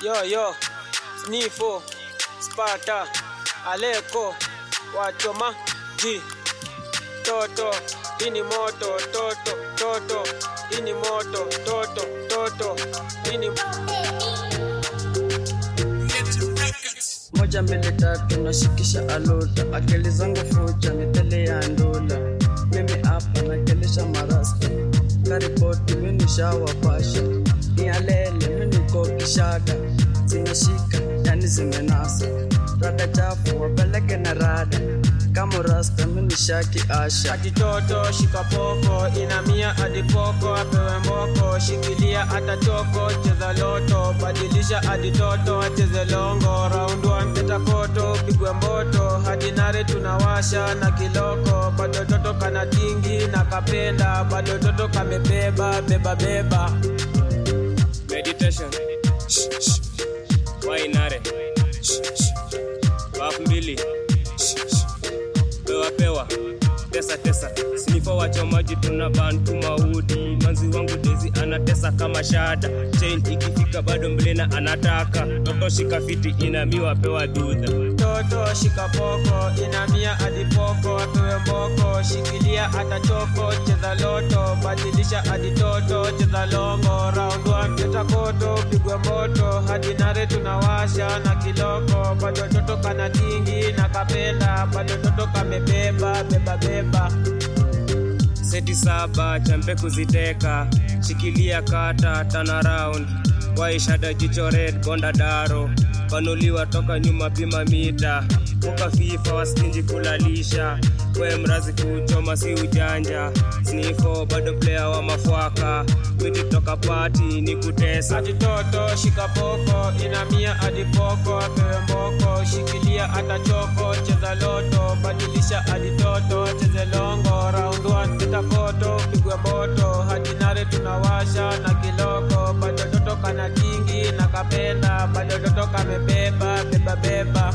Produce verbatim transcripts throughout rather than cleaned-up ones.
Yo yo, Snifo, Sparta, Aleko, Wachoma, G, Toto, ini moto, Toto, Toto, ini moto, Toto, Toto, ini moja mbili tatu nashikisha alota, akili zangu fucha mitele ya ndola. Mimi hapa nakelisha marasta, karipoti mimi shawapasha. Ni alele mimi niko kishada, zinashika yani zimenasa. Rada chafu wapeleke na rada, kama rasta mimi shaki asha. Ati toto shika poko, inamia hadi poko, apewe mboko, shikilia hata toko, cheza loto, badilisha hadi toto, cheze longo, round one teta koto, pigwe mboto, hadi nare tunawasha na kiloko, bado toto kana tingi na kapenda, bado toto kamebeba, beba beba. Meditation, shh, shh. Why nare, shh, shh. Wap mbili, shh, shh. Pewa pewa, tesa tesa. Snifo wachomaji tunabantu maudi. Manzi wangu dezi anatesa kama shada. Chain ikifika bado mblena anataka. Toto shika fiti inamiwa pewa dudha. Toto shika poko, inamia hadi poko, apewe mboko, shikilia hata toko, cheza loto, badilisha hadi toto, cheza longo, round one teta koto, pigwe moto, hadi nare tunawasha na kiloko, bado toto kana tingi na kapenda, bado toto kamebeba, beba beba. Seti saba, champe kuziteka, shikilia kata, turn around. Waishada jicho red, bonda daro, panuliwa toka nyuma pima mita. Muka FIFA wastinji kulalisha, kwe mrazi kuchoma si ujanja. Snifo bado player wa mafuaka, mwiti toka party ni kutesa. Ati toto shika poko, inamia hadi poko, apewe mboko, shikilia hata choko, cheza loto, badilisha hadi toto, cheze longo, round one teta koto, pigwe moto, hadi nare tunawasha na kiloko, bado toto kana tingi na kapenda, bado toto kamebeba, beba beba.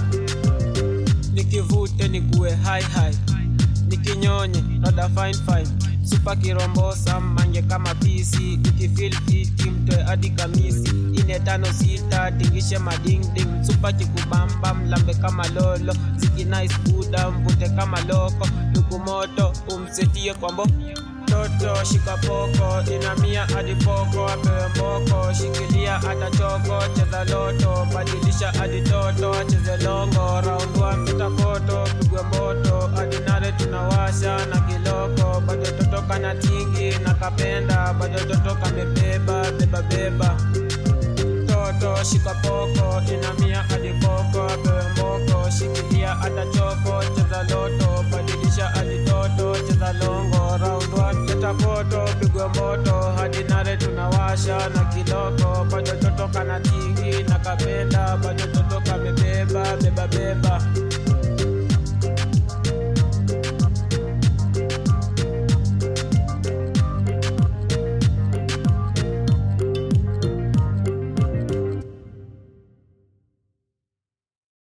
Nikivute nikuwe high high, nikinyonye rada fine fine, super kirombosa mange kama pisi, ikifeel fiti mtoe hadi kamisi, ine tano sita tingishe mading ding, super kikubamba mlambe kama lolo, ziki nice buda mvute kama loko, luku moto umsetie kwambo. Toto shika poko, inamia hadi poko, apewe mboko, shikilia hata toko, cheza loto, badilisha hadi toto, cheze longo, round one teta koto, pigwe moto, hadi nare tunawasha na kiloko, bado toto kana tingi na kapenda, bado toto kamebeba, beba beba. Toto shika poko, inamia hadi poko, apewe mboko, shikilia hata toko, cheza loto, badilisha hadi toto, cheza longo, round one teta koto, pigwe moto, hadi nare tunawasha na kiloko, bado toto kana tingi na kapenda, bado